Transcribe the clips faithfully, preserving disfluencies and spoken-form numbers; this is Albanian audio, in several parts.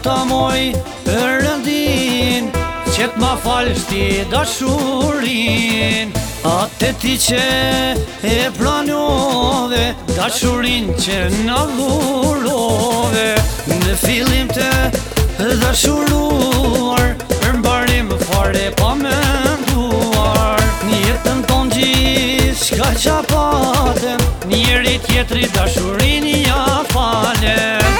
ta moj përëndin, që t'ma falë shti dashurin. Atë ti që e planove, dashurin që në dhurove. Në fillim të dashuruar, për mbarim fare pa menduar. Një jetën ton gjithë shka qa patem, njeri tjetri dashurin ja falem.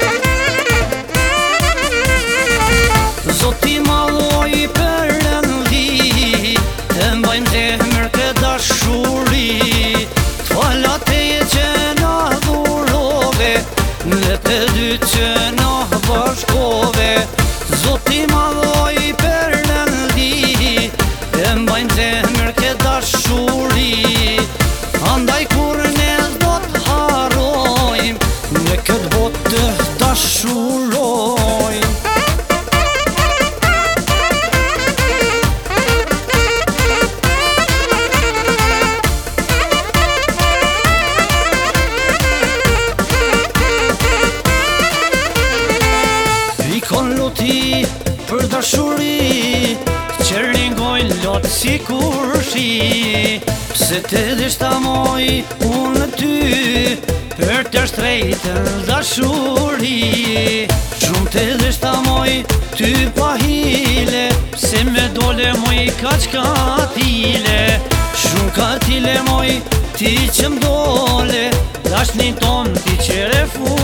Zoti madhoj përëndi, të mbajmë zemër të dashuri. T'fala teje që na dhurove, dhe të dy që na bashkove. Zoti madhoj përëndi, të mbajmë zemër të dashuri. Andaj kur ne do t'harojmë, në këtë botë të dashurojmë. Ikon luti për dashuri, që ringojnë lotë si kurshi. Pse të dishta moj unë ty, për të shtrejtën dashuri. Shumë të dishta moj ty pa hile, pse me dole moj kaq katile. Shumë katile moj ti që m'dole, dashnin ton ti që refu.